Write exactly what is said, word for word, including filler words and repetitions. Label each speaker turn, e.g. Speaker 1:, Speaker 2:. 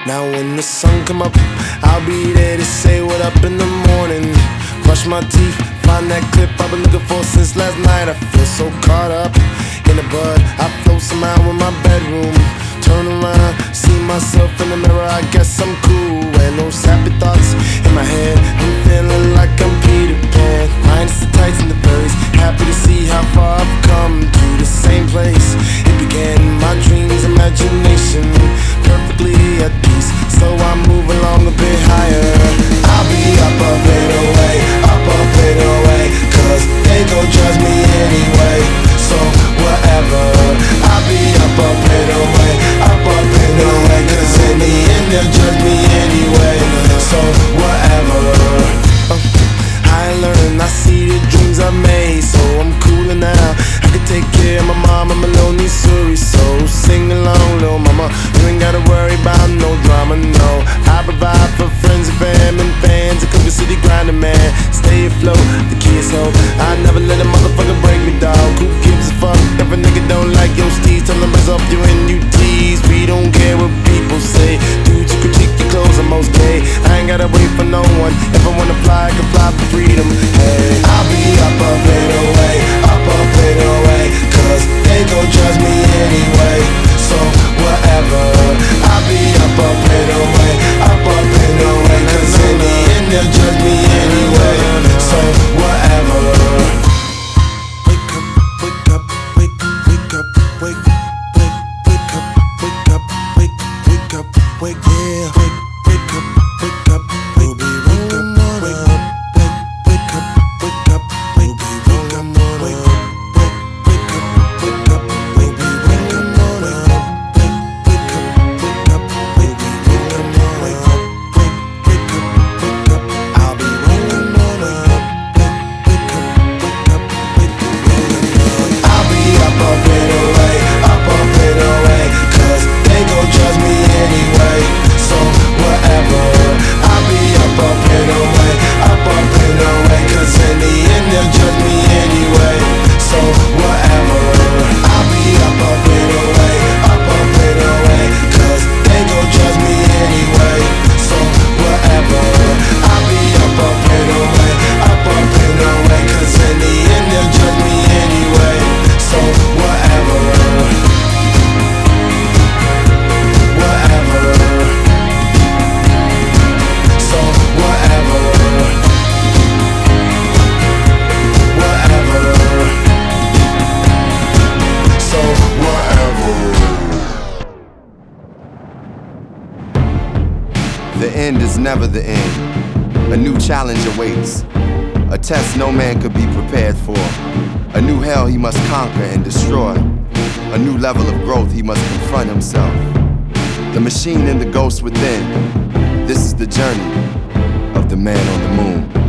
Speaker 1: Now when the sun come up, I'll be there to say what up in the morning. Brush my teeth, find that clip I've been looking for since last night. I feel so caught up in the bud, I float somehow in my bedroom. Turn around, see myself in the mirror, I guess I'm cool. And those happy thoughts in my head, I'm feeling like I'm Peter Pan. Minus the tights and the furries, happy to see how far I've come. To the same place it began, my dreams, imagination, perfectly at peace. So I move along a bit higher. I'll be up a bit away, up a bit away, cause they gon' judge me anyway. So whatever, I'll be up a bit away, up a bit away, cause in the end they'll judge me anyway. So whatever. uh, I learned, I see the dreams I made, so I'm cooler now. I can take care of my mom, I'm a lonely Suri. So sing along, little mama, you ain't gotta worry about no drama, no. I provide for friends and fam and fans, a Cooper City grinding man. Stay afloat, the kids hope I never let a motherfucker break me, dog. Who gives a fuck if a nigga don't like your steez? Tell them it's off you and you tease. We don't care what people say, dude, you critique your clothes, I'm most gay. I ain't gotta wait for no one, if I wanna fly, I can fly for freedom. Hey, I'll be up a bit away, up a bit away, cause they gon' judge me anyway. So whatever, I'll be up a bit away, up a bit away, cause in the end they'll judge me anyway. So whatever. Wake up, wake up, wake, wake up, wake, wake, wake up, wake up, wake, wake up, wake, yeah, wake, wake up, wake up, wake, wake up, wake, wake, wake up, wake up, wake, wake up, wake, wake, wake up, wake up, wake, wake up, wake up, wake, wake up, wake up, wake, wake up, wake up, wake, wake up, wake up. I'll be waking up, wake up, wake, wake up, wake up, wake, wake up. I'll be up a bit away, up a bit away, cause they gon' judge me anyway. So whatever, I'll be up a bit away, up a bit away, cause in the end they'll judge me anyway. So whatever, I'll be up a bit away, up a bit away, cause they gon' judge me anyway. So whatever, I'll be up a bit away, up a bit away, cause in the end they'll judge me anyway. So whatever, whatever. So whatever, whatever. So whatever.
Speaker 2: The end is never the end. A new challenge awaits. A test no man could be prepared for. A new hell he must conquer and destroy. A new level of growth he must confront himself. The machine and the ghost within. This is the journey of the man on the moon.